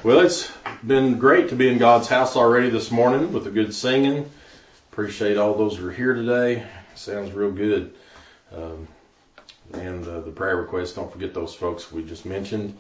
Well, it's been great to be in God's house already this morning with the good singing. Appreciate all those who are here today. Sounds real good. And the prayer requests, don't forget those folks we just mentioned.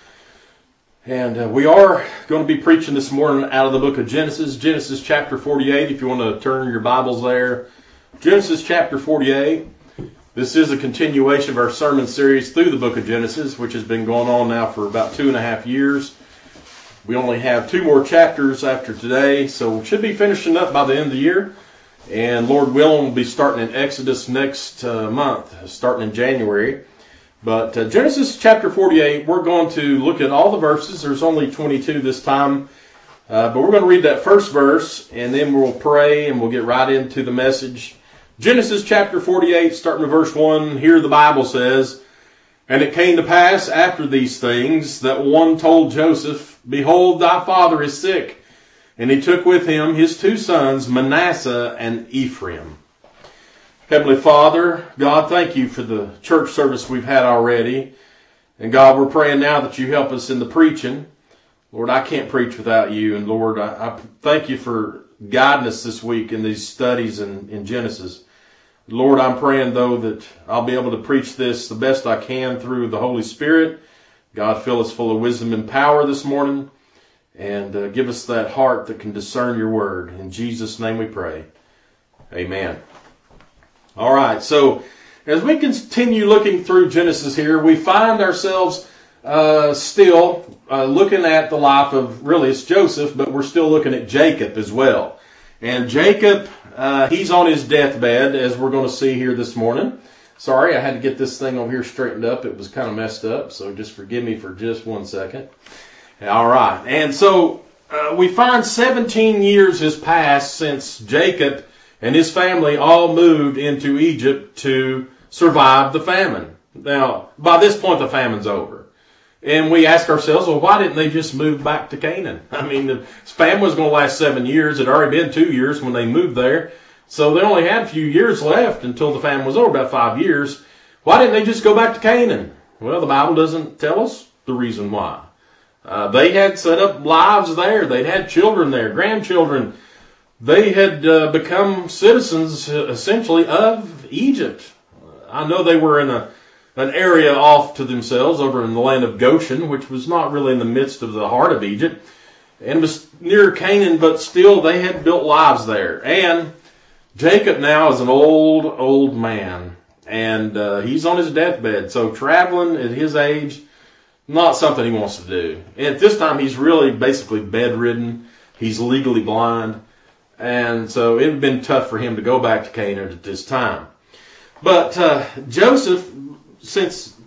And we are going to be preaching this morning out of the book of Genesis. Genesis chapter 48, if you want to turn your Bibles there. Genesis chapter 48. This is a continuation of our sermon series through the book of Genesis, which has been going on now for about 2.5 years. We only have 2 more chapters after today, so we should be finishing up by the end of the year. And Lord willing, we'll be starting in Exodus next month, starting in January. But Genesis chapter 48, we're going to look at all the verses. There's only 22 this time. But we're going to read that first verse, and then we'll pray, and we'll get right into the message. Genesis chapter 48, starting with verse 1, here the Bible says, "And it came to pass after these things that one told Joseph, Behold, thy father is sick. And he took with him his 2 sons, Manasseh and Ephraim." Heavenly Father, God, thank you for the church service we've had already. And God, we're praying now that you help us in the preaching. Lord, I can't preach without you. And Lord, I thank you for guiding us this week in these studies in Genesis. Lord, I'm praying, though, that I'll be able to preach this the best I can through the Holy Spirit. God, fill us full of wisdom and power this morning, and give us that heart that can discern your word. In Jesus' name we pray. Amen. All right, so as we continue looking through Genesis here, we find ourselves still looking at the life of, really it's Joseph, but we're still looking at Jacob as well. And Jacob, he's on his deathbed, as we're going to see here this morning. Sorry, I had to get this thing over here straightened up. It was kind of messed up, so just forgive me for just 1 second. All right, and so we find 17 years has passed since Jacob and his family all moved into Egypt to survive the famine. Now, by this point, the famine's over. And we ask ourselves, well, why didn't they just move back to Canaan? I mean, the famine was going to last 7 years. It had already been 2 years when they moved there. So they only had a few years left until the famine was over, about 5 years. Why didn't they just go back to Canaan? Well, the Bible doesn't tell us the reason why. They had set up lives there. They'd had children there, grandchildren. They had become citizens, essentially, of Egypt. I know they were in an area off to themselves over in the land of Goshen, which was not really in the midst of the heart of Egypt, and was near Canaan, but still they had built lives there. And Jacob now is an old man, and he's on his deathbed. So traveling at his age, not something he wants to do. And at this time, he's really basically bedridden. He's legally blind. And so it had been tough for him to go back to Canaan at this time. But Joseph, since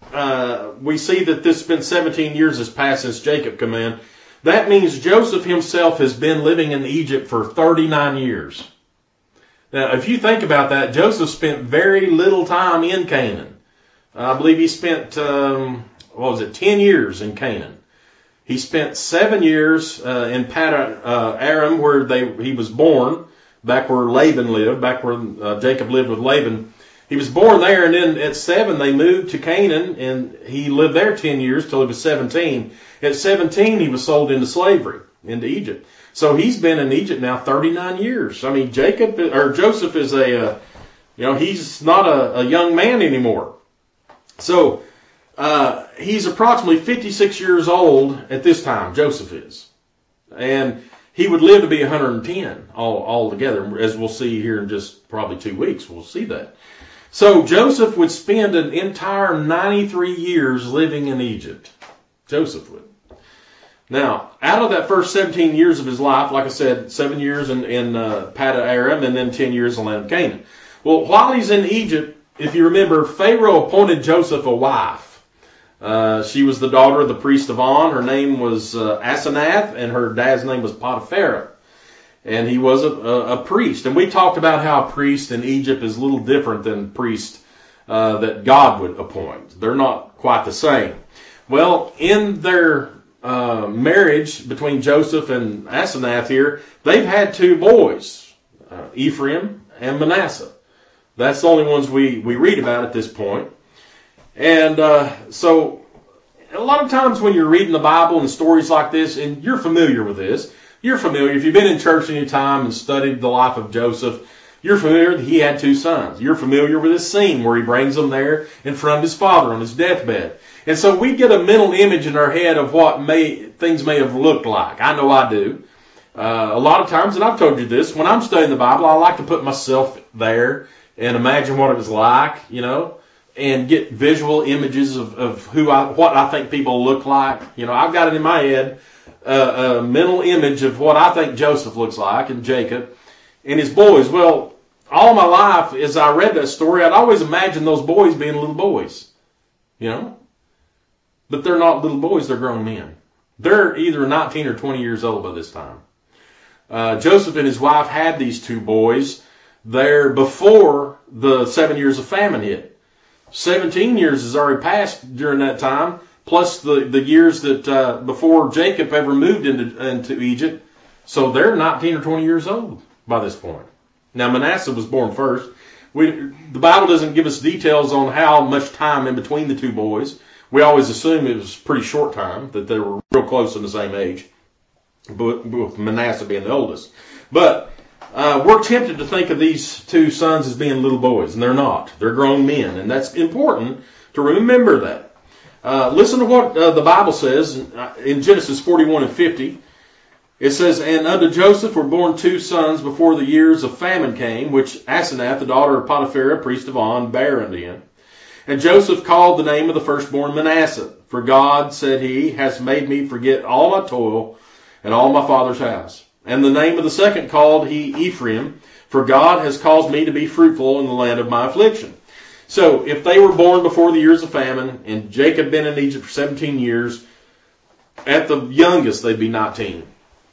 we see that this has been 17 years has passed since Jacob came in, that means Joseph himself has been living in Egypt for 39 years. Now, if you think about that, Joseph spent very little time in Canaan. I believe he spent, 10 years in Canaan. He spent 7 years in Padan-Aram, where he was born, back where Laban lived, back where Jacob lived with Laban. He was born there, and then at 7 they moved to Canaan, and he lived there 10 years till he was 17. At 17 he was sold into slavery, into Egypt. So he's been in Egypt now 39 years. I mean, Joseph is he's not a young man anymore. So he's approximately 56 years old at this time, Joseph is. And he would live to be 110 altogether, as we'll see here in just probably 2 weeks. We'll see that. So Joseph would spend an entire 93 years living in Egypt. Joseph would. Now, out of that first 17 years of his life, like I said, 7 years in Padan-Aram and then 10 years in the land of Canaan. Well, while he's in Egypt, if you remember, Pharaoh appointed Joseph a wife. She was the daughter of the priest of On. Her name was Asenath, and her dad's name was Potiphera. And he was a priest. And we talked about how a priest in Egypt is a little different than priest that God would appoint. They're not quite the same. Well, in their marriage between Joseph and Asenath here, they've had 2 boys, Ephraim and Manasseh. That's the only ones we read about at this point. And so a lot of times when you're reading the Bible and stories like this, and you're familiar with this, you're familiar, if you've been in church any time and studied the life of Joseph, you're familiar that he had 2 sons. You're familiar with this scene where he brings them there in front of his father on his deathbed. And so we get a mental image in our head of what things may have looked like. I know I do. A lot of times, and I've told you this, when I'm studying the Bible, I like to put myself there and imagine what it was like, and get visual images of what I think people look like. I've got it in my head, a mental image of what I think Joseph looks like and Jacob and his boys. Well, all my life, as I read that story, I'd always imagined those boys being little boys, But they're not little boys, they're grown men. They're either 19 or 20 years old by this time. Joseph and his wife had these 2 boys there before the 7 years of famine hit. 17 years has already passed during that time, plus the years that before Jacob ever moved into Egypt. So they're 19 or 20 years old by this point. Now Manasseh was born first. The Bible doesn't give us details on how much time in between the 2 boys. We always assume it was pretty short time, that they were real close in the same age, but with Manasseh being the oldest. But we're tempted to think of these 2 sons as being little boys, and they're not. They're grown men, and that's important to remember that. Listen to what the Bible says in Genesis 41 and 50. It says, "And unto Joseph were born 2 sons before the years of famine came, which Asenath, the daughter of Potipharah, priest of On, bare unto him. And Joseph called the name of the firstborn Manasseh. For God, said he, has made me forget all my toil and all my father's house. And the name of the second called he Ephraim, for God has caused me to be fruitful in the land of my affliction." So, if they were born before the years of famine, and Jacob been in Egypt for 17 years, at the youngest they'd be 19.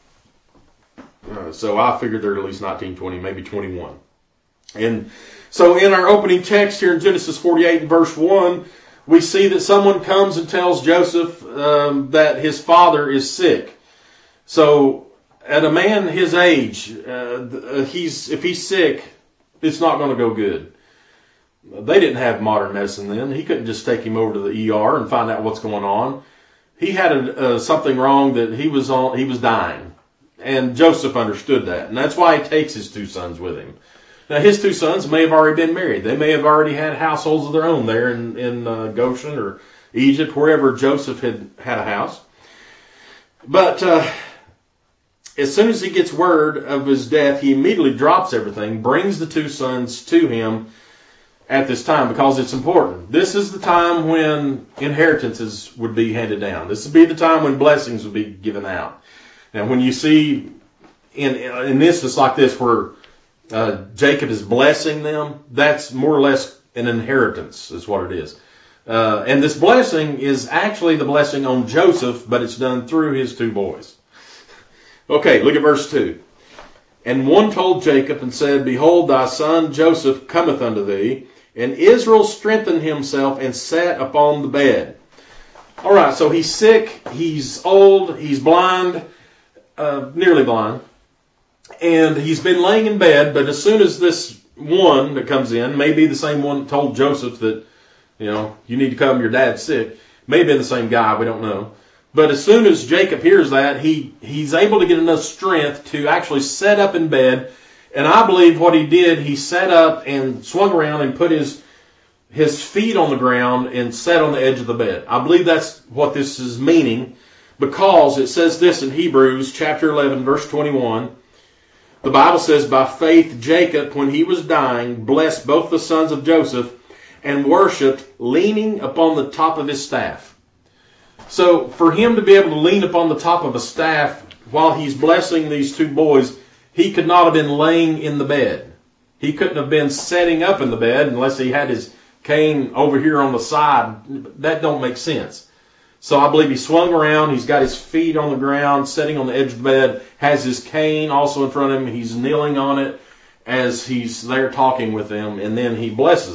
So I figured they're at least 19, 20, maybe 21. And so in our opening text here in Genesis 48 and verse 1, we see that someone comes and tells Joseph that his father is sick. So at a man his age, if he's sick, it's not going to go good. They didn't have modern medicine then. He couldn't just take him over to the ER and find out what's going on. He had something wrong that he was dying. And Joseph understood that. And that's why he takes his 2 sons with him. Now, his 2 sons may have already been married. They may have already had households of their own there in Goshen or Egypt, wherever Joseph had a house. But as soon as he gets word of his death, he immediately drops everything, brings the 2 sons to him at this time because it's important. This is the time when inheritances would be handed down. This would be the time when blessings would be given out. Now, when you see in this, it's like this, where Jacob is blessing them, that's more or less an inheritance, is what it is. And this blessing is actually the blessing on Joseph, but it's done through his 2 boys. Okay, look at verse 2. "And one told Jacob and said, Behold, thy son Joseph cometh unto thee. And Israel strengthened himself and sat upon the bed." All right, so he's sick, he's old, he's blind. Nearly blind, and he's been laying in bed, but as soon as this one that comes in, may be the same one that told Joseph that, you need to come, your dad's sick, may have been the same guy, we don't know, but as soon as Jacob hears that, he's able to get enough strength to actually sit up in bed, and I believe what he did, he sat up and swung around and put his feet on the ground and sat on the edge of the bed. I believe that's what this is meaning, because it says this in Hebrews chapter 11, verse 21. The Bible says, "By faith Jacob, when he was dying, blessed both the sons of Joseph and worshipped, leaning upon the top of his staff." So for him to be able to lean upon the top of a staff while he's blessing these 2 boys, he could not have been laying in the bed. He couldn't have been setting up in the bed unless he had his cane over here on the side. That don't make sense. So I believe he swung around, he's got his feet on the ground, sitting on the edge of the bed, has his cane also in front of him, he's kneeling on it as he's there talking with them, and then he blesses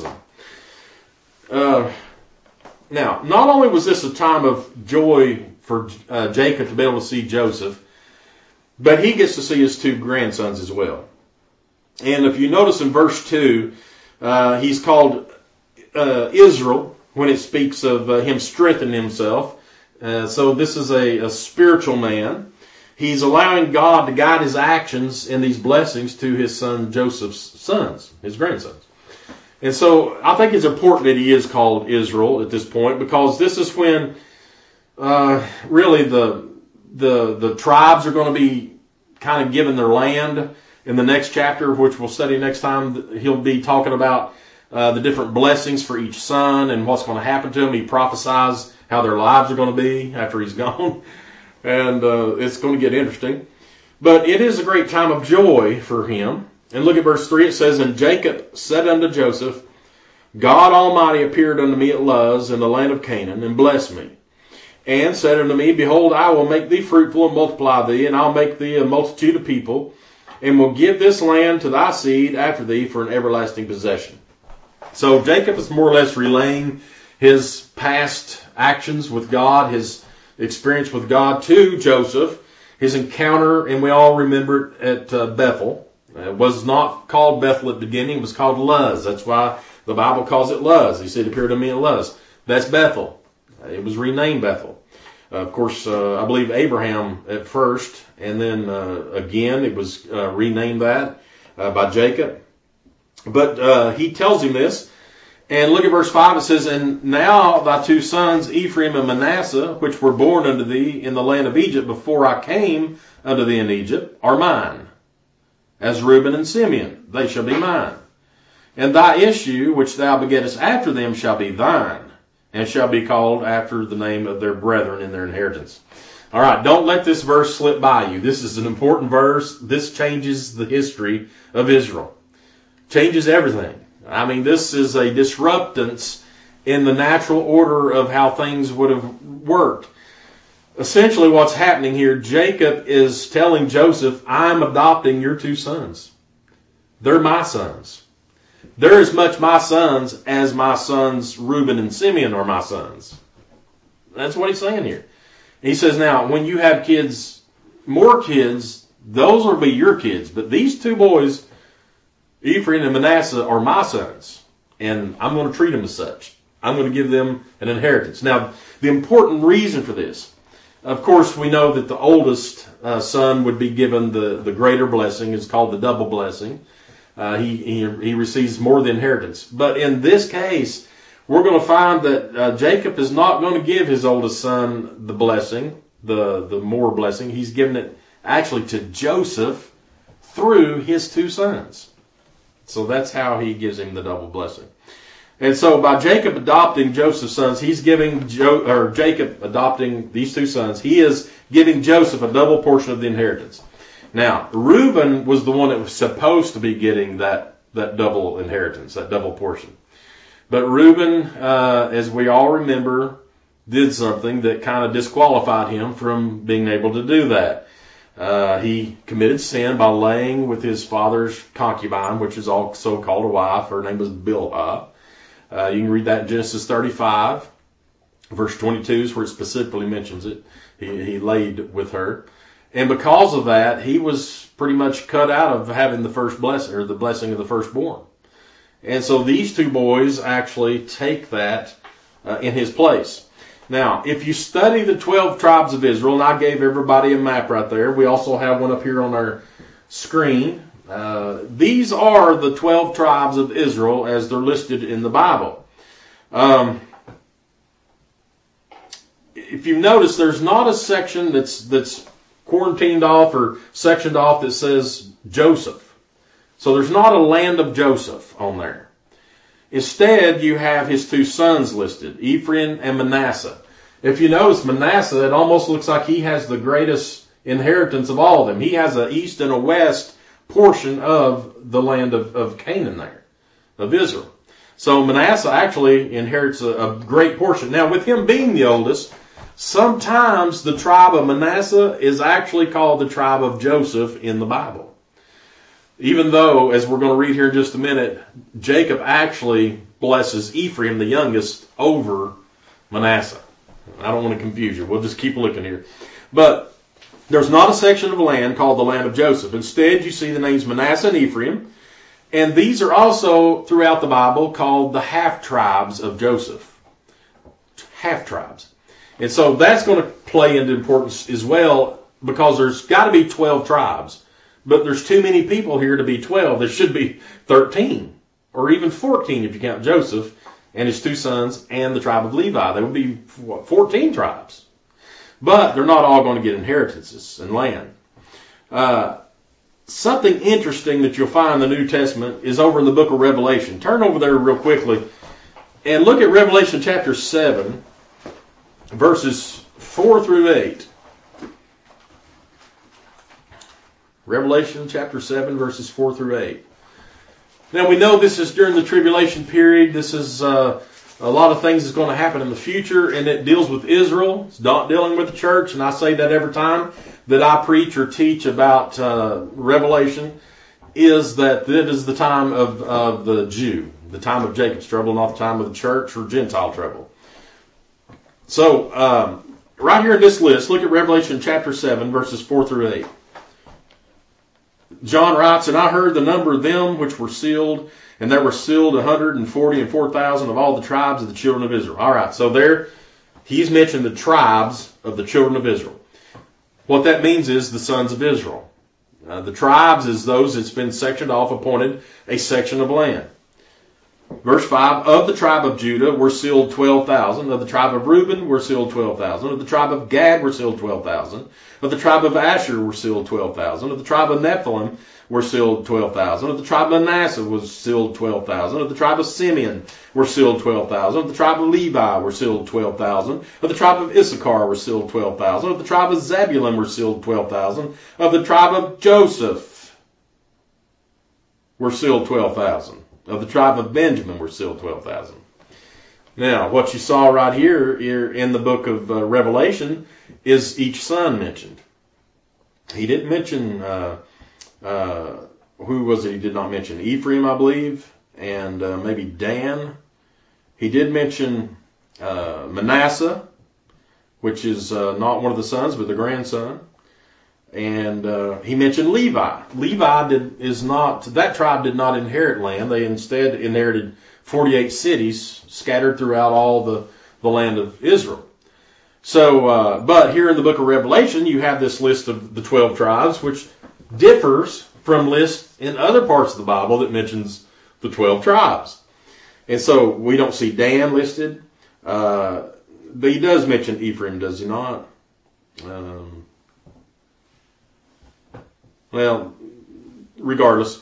them. Now, not only was this a time of joy for Jacob to be able to see Joseph, but he gets to see his 2 grandsons as well. And if you notice in verse 2, he's called Israel, when it speaks of him strengthening himself. So this is a spiritual man. He's allowing God to guide his actions in these blessings to his son Joseph's sons, his grandsons. And so I think it's important that he is called Israel at this point, because this is when really the tribes are going to be kind of given their land. In the next chapter, which we'll study next time, he'll be talking about the different blessings for each son and what's going to happen to them. He prophesies how their lives are going to be after he's gone. And it's going to get interesting. But it is a great time of joy for him. And look at verse 3. It says, "And Jacob said unto Joseph, God Almighty appeared unto me at Luz in the land of Canaan, and blessed me. And said unto me, Behold, I will make thee fruitful and multiply thee, and I'll make thee a multitude of people, and will give this land to thy seed after thee for an everlasting possession." So Jacob is more or less relaying his past actions with God, his experience with God to Joseph, his encounter, and we all remember it at Bethel. It was not called Bethel at the beginning, it was called Luz. That's why the Bible calls it Luz. He said, "Appeared to me at Luz." That's Bethel. It was renamed Bethel. Of course, I believe Abraham at first, and then again it was renamed that by Jacob. But he tells him this, and look at verse 5. It says, "And now thy two sons, Ephraim and Manasseh, which were born unto thee in the land of Egypt before I came unto thee in Egypt, are mine. As Reuben and Simeon, they shall be mine. And thy issue, which thou begettest after them, shall be thine, and shall be called after the name of their brethren in their inheritance." All right, don't let this verse slip by you. This is an important verse. This changes the history of Israel. Changes everything. I mean, this is a disruptance in the natural order of how things would have worked. Essentially what's happening here, Jacob is telling Joseph, I'm adopting your two sons. They're my sons. They're as much my sons as my sons Reuben and Simeon are my sons. That's what he's saying here. He says, now, when you have kids, more kids, those will be your kids. But these two boys, Ephraim and Manasseh, are my sons. And I'm going to treat them as such. I'm going to give them an inheritance. Now, the important reason for this, of course, we know that the oldest son would be given the greater blessing. It's called the double blessing. He receives more of the inheritance. But in this case, we're going to find that Jacob is not going to give his oldest son the blessing, the more blessing. He's giving it actually to Joseph through his two sons. So that's how he gives him the double blessing. And so by Jacob adopting Joseph's sons, he's giving Jacob adopting these two sons, he is giving Joseph a double portion of the inheritance. Now, Reuben was the one that was supposed to be getting that double inheritance, that double portion. But Reuben, as we all remember, did something that kind of disqualified him from being able to do that. He committed sin by laying with his father's concubine, which is also called a wife. Her name was Bilhah. You can read that in Genesis 35. Verse 22 is where it specifically mentions it. He laid with her. And because of that, he was pretty much cut out of having the first blessing, or the blessing of the firstborn. And so these two boys actually take that in his place. Now, if you study the 12 tribes of Israel, and I gave everybody a map right there. We also have one up here on our screen. These are the 12 tribes of Israel as they're listed in the Bible. If you notice, there's not a section that's quarantined off or sectioned off that says Joseph. So there's not a land of Joseph on there. Instead, you have his two sons listed, Ephraim and Manasseh. If you notice Manasseh, it almost looks like he has the greatest inheritance of all of them. He has an east and a west portion of the land of Canaan there, of Israel. So Manasseh actually inherits a great portion. Now, with him being the oldest, sometimes the tribe of Manasseh is actually called the tribe of Joseph in the Bible. Even though, as we're going to read here in just a minute, Jacob actually blesses Ephraim, the youngest, over Manasseh. I don't want to confuse you. We'll just keep looking here. But there's not a section of land called the land of Joseph. Instead, you see the names Manasseh and Ephraim. And these are also, throughout the Bible, called the half-tribes of Joseph. Half-tribes. And so that's going to play into importance as well, because there's got to be 12 tribes. But there's too many people here to be 12. There should be 13, or even 14 if you count Joseph and his 2 sons and the tribe of Levi. There would be 14 tribes. But they're not all going to get inheritances and land. Something interesting that you'll find in the New Testament is over in the book of Revelation. Turn over there real quickly and look at Revelation chapter 7, verses 4 through 8. Revelation chapter 7, verses 4 through 8. Now we know this is during the tribulation period. This is a lot of things that's going to happen in the future, and it deals with Israel. It's not dealing with the church, and I say that every time that I preach or teach about Revelation, is that it is the time of the Jew, the time of Jacob's trouble, not the time of the church or Gentile trouble. So, right here in this list, look at Revelation chapter 7, verses 4 through 8. John writes, "And I heard the number of them which were sealed, and there were sealed 144,000 of all the tribes of the children of Israel." All right, so there he's mentioned the tribes of the children of Israel. What that means is the sons of Israel. The tribes is those that's been sectioned off, appointed a section of land. Verse 5, "Of the tribe of Judah were sealed 12,000. Of the tribe of Reuben were sealed 12,000. Of the tribe of Gad were sealed 12,000. Of the tribe of Asher were sealed 12,000. Of the tribe of Nephilim were sealed 12,000. Of the tribe of Manasseh was sealed 12,000. Of the tribe of Simeon were sealed 12,000. Of the tribe of Levi were sealed 12,000. Of the tribe of Issachar were sealed 12,000. Of the tribe of Zebulun were sealed 12,000. Of the tribe of Joseph were sealed 12,000. Of the tribe of Benjamin were sealed 12,000. Now, what you saw right here in the book of Revelation is each son mentioned. He didn't mention, who was it he did not mention? Ephraim, I believe, and maybe Dan. He did mention Manasseh, which is not one of the sons, but the grandson. And he mentioned Levi. That tribe did not inherit land. They instead inherited 48 cities scattered throughout all the land of Israel. So, but here in the book of Revelation, you have this list of the 12 tribes, which differs from lists in other parts of the Bible that mentions the 12 tribes. And so we don't see Dan listed. But he does mention Ephraim, does he not? Well, regardless.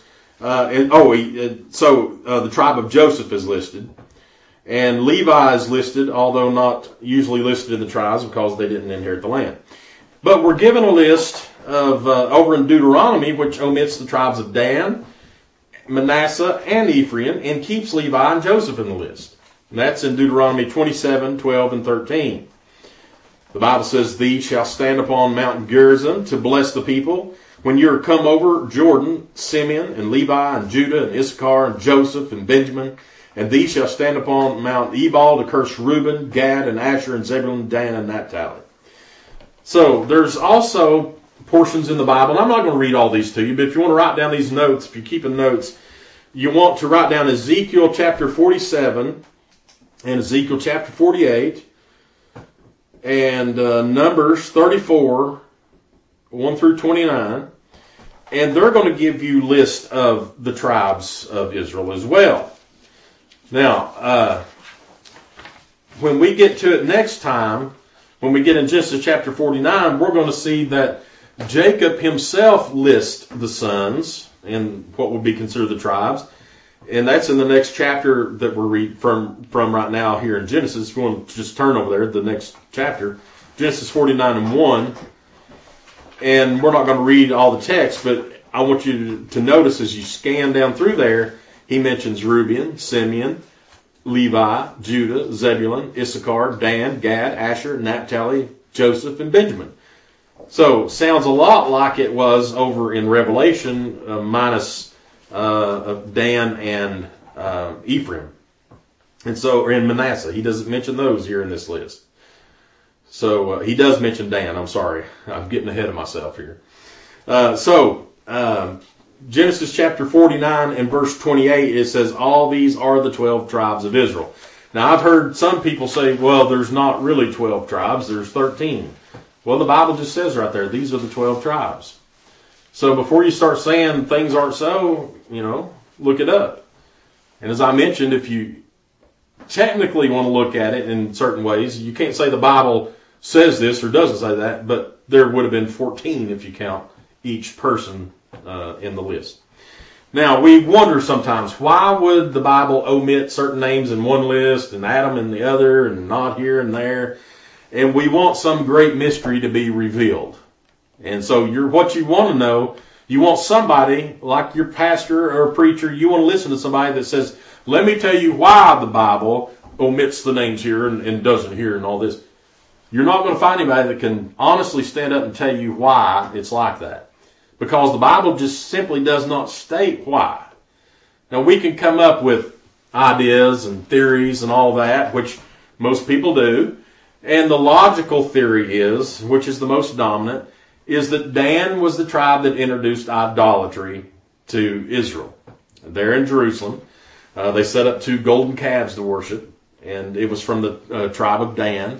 The tribe of Joseph is listed. And Levi is listed, although not usually listed in the tribes because they didn't inherit the land. But we're given a list of over in Deuteronomy, which omits the tribes of Dan, Manasseh, and Ephraim, and keeps Levi and Joseph in the list. And that's in Deuteronomy 27, 12, and 13. The Bible says, "Thee shall stand upon Mount Gerizim to bless the people. When you are come over Jordan, Simeon and Levi and Judah and Issachar and Joseph and Benjamin, and these shall stand upon Mount Ebal to curse Reuben, Gad, and Asher, and Zebulun, Dan, and Naphtali." So there's also portions in the Bible, and I'm not going to read all these to you, but if you want to write down these notes, if you're keeping notes, you want to write down Ezekiel chapter 47 and Ezekiel chapter 48 and Numbers 34, 1 through 29. And they're going to give you lists of the tribes of Israel as well. Now, when we get to it next time, when we get in Genesis chapter 49, we're going to see that Jacob himself lists the sons and what would be considered the tribes. And that's in the next chapter that we're reading from right now here in Genesis. If you want to just turn over there, the next chapter, Genesis 49 and 1. And we're not going to read all the text, but I want you to notice as you scan down through there, he mentions Reuben, Simeon, Levi, Judah, Zebulun, Issachar, Dan, Gad, Asher, Naphtali, Joseph, and Benjamin. So, sounds a lot like it was over in Revelation, minus Dan and Ephraim. And so, or in Manasseh. He doesn't mention those here in this list. So, he does mention Dan. I'm sorry. I'm getting ahead of myself here. Genesis chapter 49 and verse 28, it says, "All these are the 12 tribes of Israel." Now, I've heard some people say, well, there's not really 12 tribes, there's 13. Well, the Bible just says right there, these are the 12 tribes. So before you start saying things aren't so, look it up. And as I mentioned, if you technically want to look at it in certain ways, you can't say the Bible says this or doesn't say that, but there would have been 14 if you count each person in the list. Now, we wonder sometimes, why would the Bible omit certain names in one list and Adam in the other and not here and there? And we want some great mystery to be revealed. And so what you want to know, you want somebody like your pastor or preacher, you want to listen to somebody that says, let me tell you why the Bible omits the names here and doesn't here and all this. You're not going to find anybody that can honestly stand up and tell you why it's like that. Because the Bible just simply does not state why. Now, we can come up with ideas and theories and all that, which most people do. And the logical theory is, which is the most dominant, is that Dan was the tribe that introduced idolatry to Israel. There in Jerusalem, they set up 2 golden calves to worship, and it was from the tribe of Dan.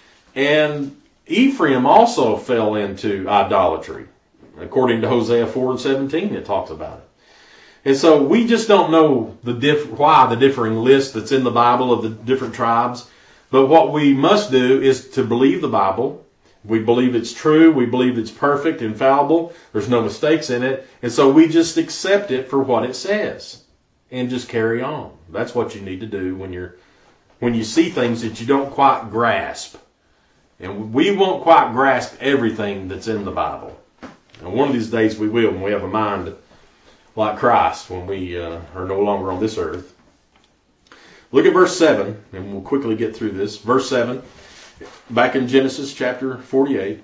And Ephraim also fell into idolatry. According to Hosea 4:17, it talks about it. And so we just don't know why the differing list that's in the Bible of the different tribes. But what we must do is to believe the Bible. We believe it's true. We believe it's perfect, infallible. There's no mistakes in it. And so we just accept it for what it says and just carry on. That's what you need to do when you see things that you don't quite grasp. And we won't quite grasp everything that's in the Bible. And one of these days we will, when we have a mind like Christ, when we are no longer on this earth. Look at verse 7, and we'll quickly get through this. Verse 7, back in Genesis chapter 48.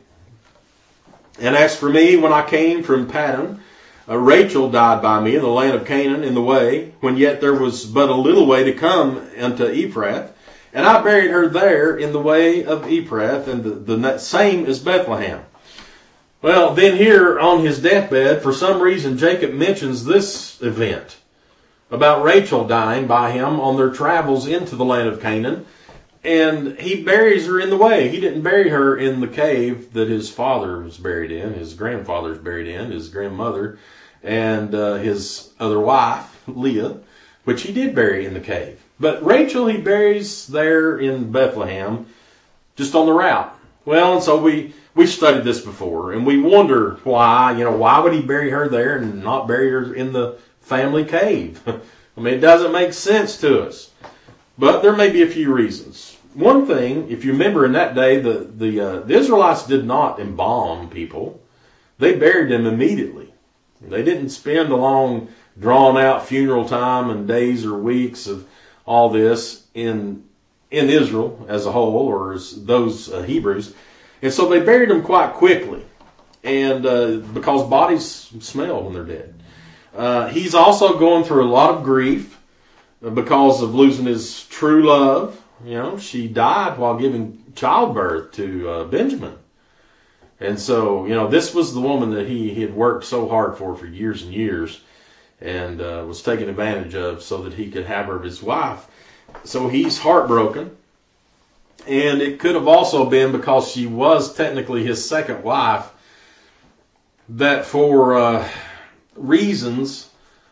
And as for me, when I came from Paddan, Rachel died by me in the land of Canaan in the way, when yet there was but a little way to come unto Ephrath. And I buried her there in the way of Ephrath, and the same is Bethlehem. Well, then here on his deathbed, for some reason, Jacob mentions this event about Rachel dying by him on their travels into the land of Canaan. And he buries her in the way. He didn't bury her in the cave that his father was buried in, his grandfather's buried in, his grandmother, and his other wife, Leah, which he did bury in the cave. But Rachel he buries there in Bethlehem, just on the route. Well, and so we studied this before, and we wonder why would he bury her there and not bury her in the family cave? I mean, it doesn't make sense to us. But there may be a few reasons. One thing, if you remember in that day, the Israelites did not embalm people. They buried them immediately. They didn't spend a long, drawn-out funeral time and days or weeks of all this in Israel as a whole, or as those Hebrews. And so they buried them quite quickly, and because bodies smell when they're dead. He's also going through a lot of grief because of losing his true love. She died while giving childbirth to Benjamin. And so, this was the woman that he had worked so hard for years and years, and was taken advantage of so that he could have her as his wife. So he's heartbroken. And it could have also been because she was technically his second wife, that for reasons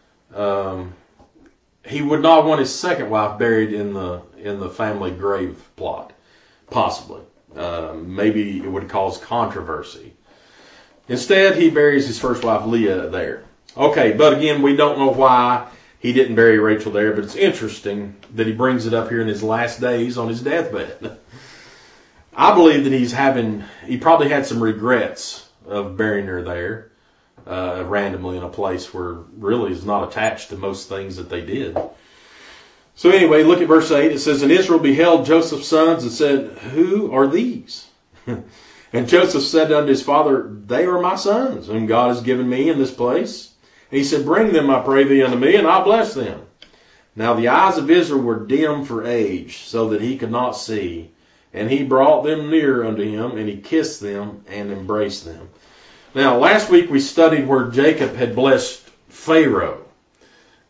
he would not want his second wife buried in the family grave plot, possibly. Maybe it would cause controversy. Instead, he buries his first wife Leah there. Okay, but again, we don't know why he didn't bury Rachel there, but it's interesting that he brings it up here in his last days on his deathbed. I believe that he probably had some regrets of burying her there randomly in a place where really is not attached to most things that they did. So anyway, look at verse 8. It says, And Israel beheld Joseph's sons and said, Who are these? And Joseph said unto his father, They are my sons, whom God has given me in this place. And he said, Bring them, I pray thee, unto me, and I'll bless them. Now the eyes of Israel were dim for age, so that he could not see. And he brought them near unto him, and he kissed them and embraced them. Now, last week we studied where Jacob had blessed Pharaoh.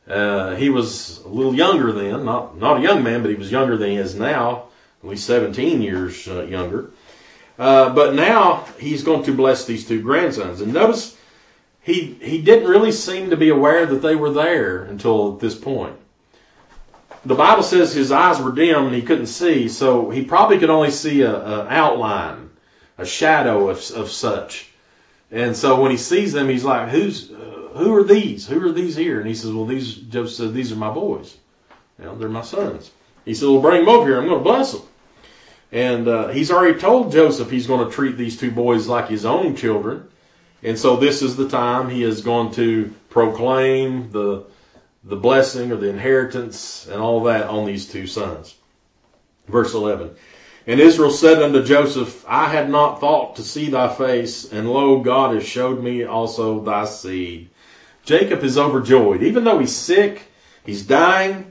He was a little younger then, not a young man, but he was younger than he is now, at least 17 years younger. But now he's going to bless these two grandsons. And notice he didn't really seem to be aware that they were there until this point. The Bible says his eyes were dim and he couldn't see, so he probably could only see an outline, a shadow of such. And so when he sees them, he's like, who are these? Who are these here? And he says, well, Joseph says, these are my boys. They're my sons. He said, well, bring them over here. I'm going to bless them. And he's already told Joseph he's going to treat these two boys like his own children. And so this is the time he is going to proclaim the blessing or the inheritance and all that on these two sons. Verse 11. And Israel said unto Joseph, I had not thought to see thy face, and lo, God has showed me also thy seed. Jacob is overjoyed. Even though he's sick, he's dying.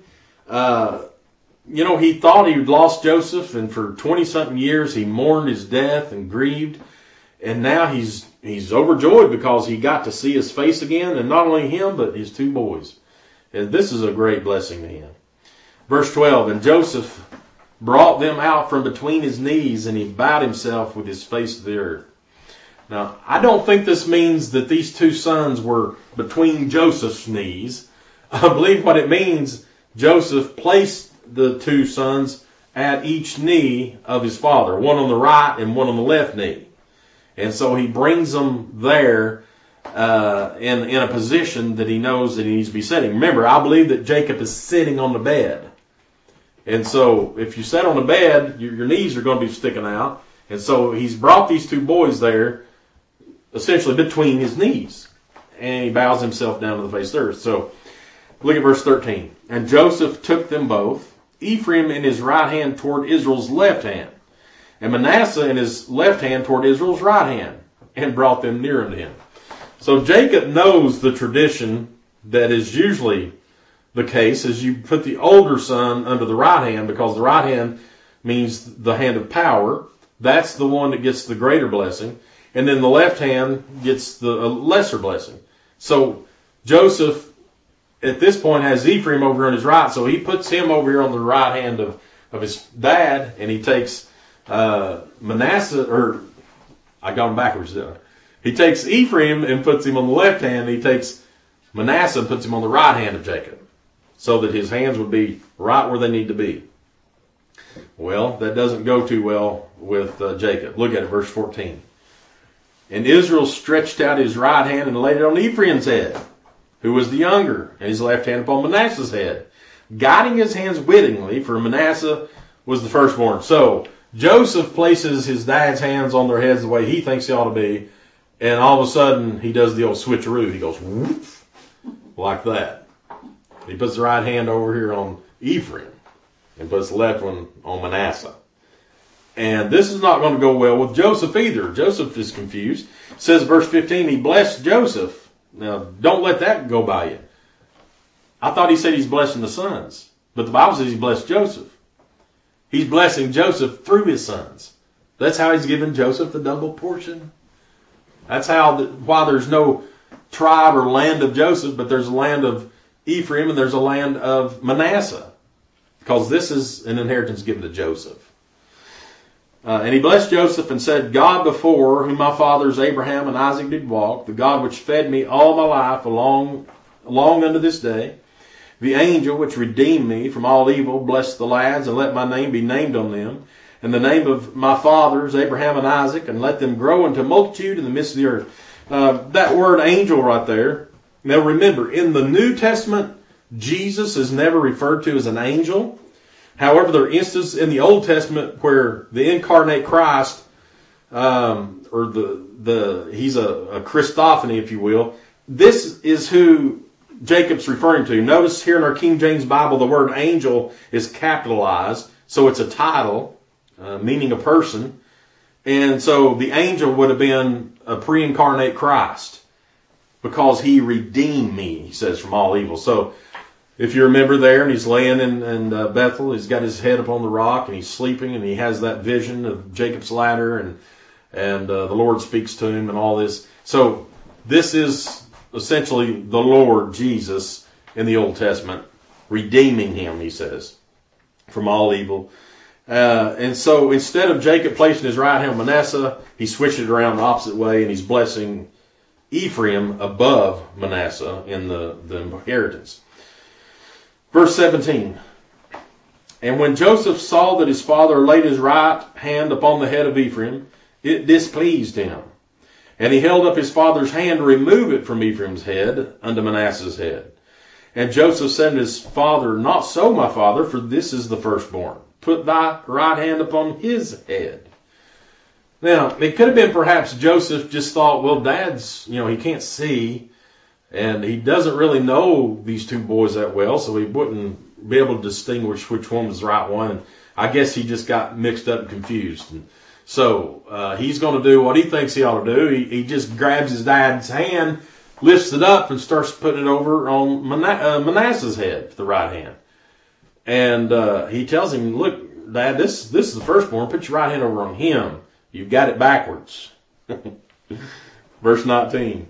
He thought he had lost Joseph, and for 20-something years he mourned his death and grieved. And now he's overjoyed because he got to see his face again, and not only him, but his two boys. And this is a great blessing to him. Verse 12, and Joseph brought them out from between his knees, and he bowed himself with his face to the earth. Now, I don't think this means that these two sons were between Joseph's knees. I believe what it means, Joseph placed the two sons at each knee of his father, one on the right and one on the left knee. And so he brings them there in a position that he knows that he needs to be sitting. Remember, I believe that Jacob is sitting on the bed. And so if you sit on the bed, your knees are going to be sticking out. And so he's brought these two boys there, essentially between his knees. And he bows himself down to the face of the earth. So look at verse 13. And Joseph took them both, Ephraim in his right hand toward Israel's left hand, and Manasseh in his left hand toward Israel's right hand, and brought them near unto him. So Jacob knows the tradition that is usually the case, is you put the older son under the right hand, because the right hand means the hand of power. That's the one that gets the greater blessing. And then the left hand gets the lesser blessing. So Joseph, at this point, has Ephraim over on his right, so he puts him over here on the right hand of his dad, and he takes Manasseh, or I got him backwards. He takes Ephraim and puts him on the left hand, and he takes Manasseh and puts him on the right hand of Jacob, so that his hands would be right where they need to be. Well, that doesn't go too well with Jacob. Look at it, verse 14. And Israel stretched out his right hand and laid it on Ephraim's head, who was the younger, and his left hand upon Manasseh's head, guiding his hands wittingly, for Manasseh was the firstborn. So Joseph places his dad's hands on their heads the way he thinks they ought to be, and all of a sudden he does the old switcheroo. He goes whoof, like that. He puts the right hand over here on Ephraim and puts the left one on Manasseh. And this is not going to go well with Joseph either. Joseph is confused. It says verse 15, he blessed Joseph. Now, don't let that go by you. I thought he said he's blessing the sons, but the Bible says he blessed Joseph. He's blessing Joseph through his sons. That's how he's given Joseph the double portion. That's why there's no tribe or land of Joseph, but there's a land of Ephraim and there's a land of Manasseh, because this is an inheritance given to Joseph. And he blessed Joseph and said, God before whom my fathers Abraham and Isaac did walk, the God which fed me all my life along unto this day, the angel which redeemed me from all evil, bless the lads, and let my name be named on them, and the name of my fathers Abraham and Isaac, and let them grow into multitude in the midst of the earth. That word angel right there. Now remember, in the New Testament, Jesus is never referred to as an angel. However, there are instances in the Old Testament where the incarnate Christ, he's a Christophany, if you will. This is who Jacob's referring to. Notice here in our King James Bible, the word angel is capitalized, so it's a title, meaning a person. And so the angel would have been a pre-incarnate Christ, because he redeemed me, he says, from all evil. So if you remember there, and he's laying in Bethel, he's got his head upon the rock, and he's sleeping, and he has that vision of Jacob's ladder, and the Lord speaks to him and all this. So this is essentially the Lord Jesus in the Old Testament, redeeming him, he says, from all evil. And so instead of Jacob placing his right hand on Manasseh, he switched it around the opposite way, and he's blessing Ephraim above Manasseh in the inheritance. Verse 17. And when Joseph saw that his father laid his right hand upon the head of Ephraim, it displeased him. And he held up his father's hand to remove it from Ephraim's head unto Manasseh's head. And Joseph said to his father, Not so, my father, for this is the firstborn. Put thy right hand upon his head. Now, it could have been perhaps Joseph just thought, well, Dad's, he can't see, and he doesn't really know these two boys that well, so he wouldn't be able to distinguish which one was the right one. And I guess he just got mixed up and confused. And so he's going to do what he thinks he ought to do. He just grabs his dad's hand, lifts it up, and starts putting it over on Manasseh's head, the right hand. And he tells him, look, Dad, this is the firstborn. Put your right hand over on him. You've got it backwards. Verse 19.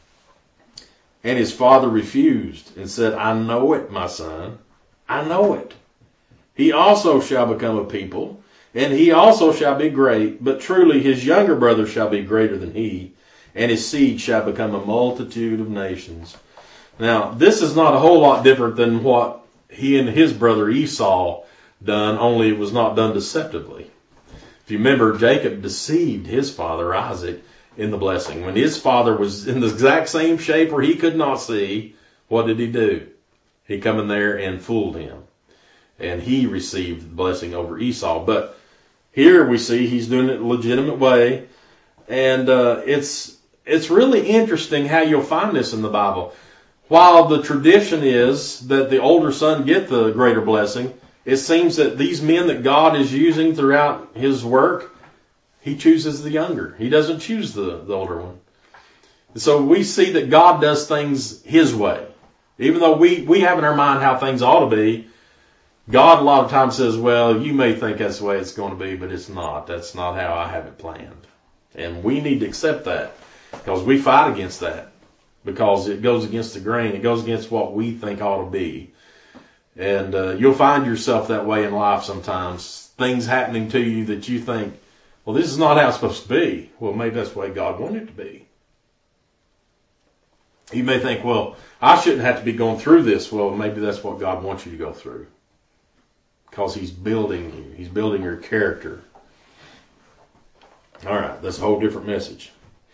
And his father refused and said, I know it, my son. I know it. He also shall become a people, and he also shall be great, but truly his younger brother shall be greater than he, and his seed shall become a multitude of nations. Now, this is not a whole lot different than what he and his brother Esau done, only it was not done deceptively. If you remember, Jacob deceived his father Isaac in the blessing. When his father was in the exact same shape where he could not see, what did he do? He come in there and fooled him. And he received the blessing over Esau. But here we see he's doing it a legitimate way. And it's really interesting how you'll find this in the Bible. While the tradition is that the older son get the greater blessing, it seems that these men that God is using throughout his work, he chooses the younger. He doesn't choose the older one. So we see that God does things his way. Even though we have in our mind how things ought to be, God a lot of times says, well, you may think that's the way it's going to be, but it's not. That's not how I have it planned. And we need to accept that because we fight against that because it goes against the grain. It goes against what we think ought to be. And you'll find yourself that way in life sometimes. Things happening to you that you think, well, this is not how it's supposed to be. Well, maybe that's the way God wanted it to be. You may think, well, I shouldn't have to be going through this. Well, maybe that's what God wants you to go through. Because he's building you. He's building your character. All right, that's a whole different message.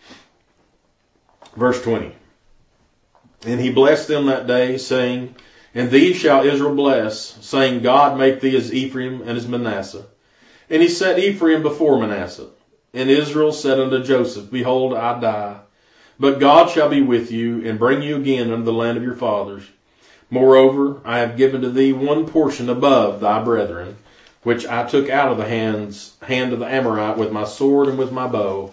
Verse 20. And he blessed them that day, saying, And thee shall Israel bless, saying, God make thee as Ephraim and as Manasseh. And he set Ephraim before Manasseh. And Israel said unto Joseph, Behold, I die. But God shall be with you, and bring you again unto the land of your fathers. Moreover, I have given to thee one portion above thy brethren, which I took out of the hand of the Amorite with my sword and with my bow.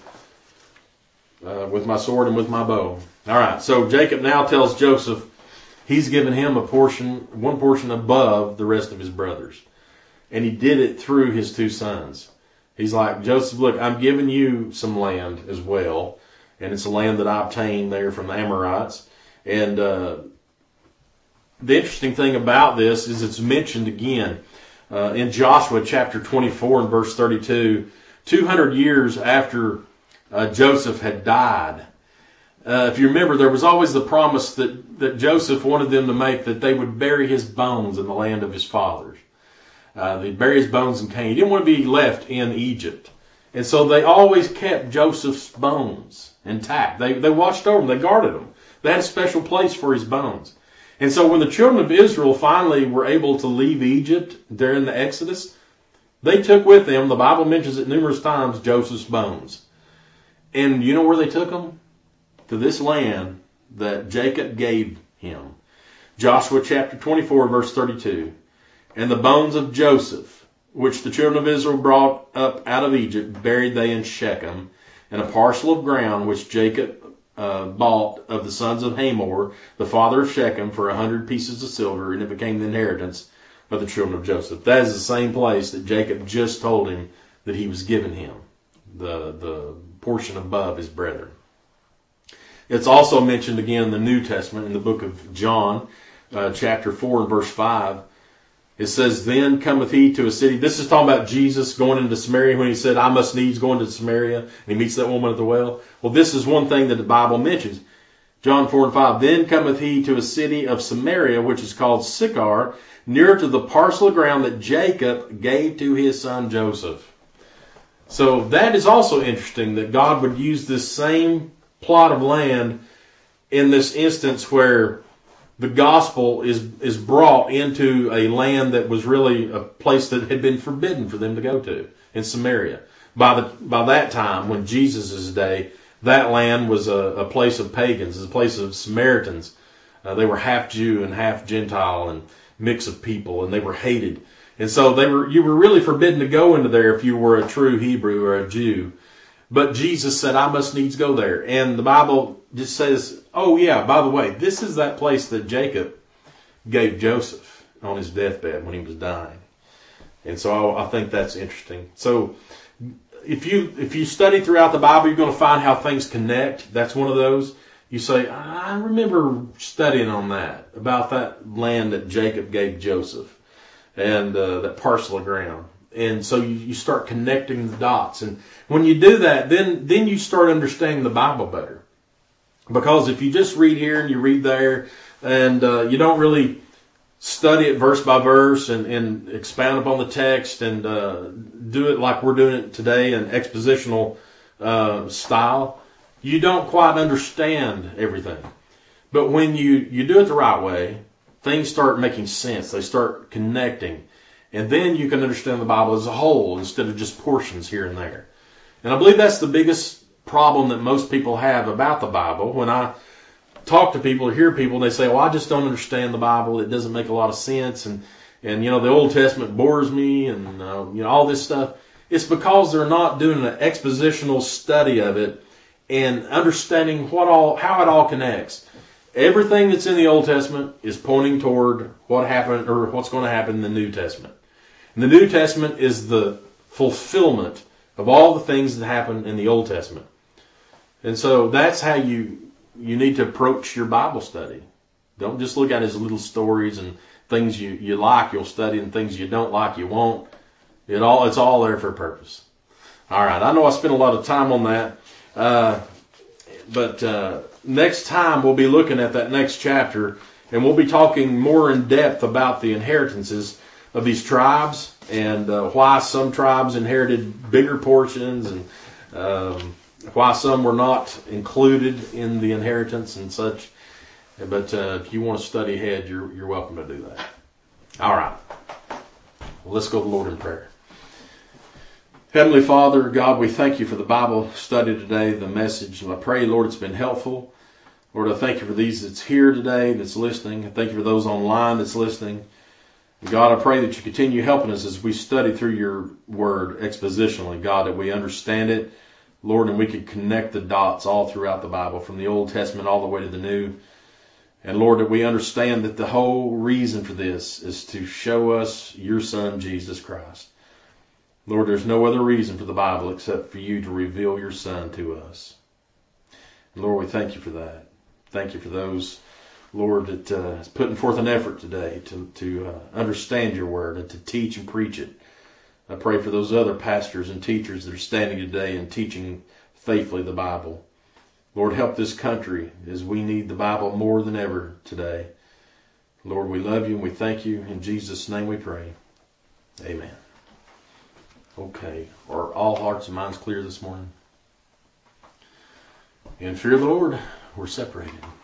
With my sword and with my bow. All right, so Jacob now tells Joseph he's given him one portion above the rest of his brothers. And he did it through his two sons. He's like, Joseph, look, I'm giving you some land as well. And it's a land that I obtained there from the Amorites. And the interesting thing about this is it's mentioned again in Joshua chapter 24 and verse 32, 200 years after Joseph had died. If you remember, there was always the promise that Joseph wanted them to make that they would bury his bones in the land of his fathers. They'd bury his bones in Canaan. He didn't want to be left in Egypt. And so they always kept Joseph's bones intact. They watched over them. They guarded them. They had a special place for his bones. And so when the children of Israel finally were able to leave Egypt during the Exodus, they took with them, the Bible mentions it numerous times, Joseph's bones. And you know where they took them? To this land that Jacob gave him. Joshua chapter 24 verse 32. And the bones of Joseph, which the children of Israel brought up out of Egypt, buried they in Shechem, and a parcel of ground which Jacob bought of the sons of Hamor, the father of Shechem, for 100 pieces of silver, and it became the inheritance of the children of Joseph. That is the same place that Jacob just told him that he was giving him, the portion above his brethren. It's also mentioned again in the New Testament in the book of John, chapter 4 and verse 5. It says, then cometh he to a city. This is talking about Jesus going into Samaria when he said, I must needs go into Samaria. And he meets that woman at the well. Well, this is one thing that the Bible mentions. John 4 and 5. Then cometh he to a city of Samaria, which is called Sychar, near to the parcel of ground that Jacob gave to his son Joseph. So that is also interesting that God would use this same plot of land in this instance where the gospel is brought into a land that was really a place that had been forbidden for them to go to in Samaria. By that time, when Jesus' day, that land was a place of pagans, a place of Samaritans. They were half Jew and half Gentile and mix of people, and they were hated. And so you were really forbidden to go into there if you were a true Hebrew or a Jew. But Jesus said, I must needs go there. And the Bible just says, oh yeah, by the way, this is that place that Jacob gave Joseph on his deathbed when he was dying. And so I think that's interesting. So if you study throughout the Bible, you're going to find how things connect. That's one of those. You say, I remember studying on that, about that land that Jacob gave Joseph and that parcel of ground. And so you start connecting the dots. And when you do that, then you start understanding the Bible better. Because if you just read here and you read there and you don't really study it verse by verse and expound upon the text and do it like we're doing it today in expositional style, you don't quite understand everything. But when you do it the right way, things start making sense. They start connecting. And then you can understand the Bible as a whole instead of just portions here and there. And I believe that's the biggest problem that most people have about the Bible. When I talk to people or hear people, they say, well, I just don't understand the Bible. It doesn't make a lot of sense. And the Old Testament bores me and, all this stuff. It's because they're not doing an expositional study of it and understanding how it all connects. Everything that's in the Old Testament is pointing toward what happened or what's going to happen in the New Testament. And the New Testament is the fulfillment of all the things that happened in the Old Testament. And so that's how you need to approach your Bible study. Don't just look at it as little stories and things you like, you'll study, and things you don't like, you won't. It's all there for a purpose. All right, I know I spent a lot of time on that. But next time we'll be looking at that next chapter, and we'll be talking more in depth about the inheritances of these tribes and why some tribes inherited bigger portions and why some were not included in the inheritance and such. But if you want to study ahead, you're welcome to do that. All right. Well, let's go to the Lord in prayer. Heavenly Father, God, we thank you for the Bible study today, the message. And I pray, Lord, it's been helpful. Lord, I thank you for these that's here today, that's listening. I thank you for those online that's listening. And God, I pray that you continue helping us as we study through your word expositionally, God, that we understand it, Lord, and we can connect the dots all throughout the Bible, from the Old Testament all the way to the New. And Lord, that we understand that the whole reason for this is to show us your Son, Jesus Christ. Lord, there's no other reason for the Bible except for you to reveal your Son to us. And Lord, we thank you for that. Thank you for those, Lord, that is putting forth an effort today to understand your word and to teach and preach it. I pray for those other pastors and teachers that are standing today and teaching faithfully the Bible. Lord, help this country as we need the Bible more than ever today. Lord, we love you and we thank you. In Jesus' name we pray. Amen. Okay. Are all hearts and minds clear this morning? In fear of the Lord, we're separated.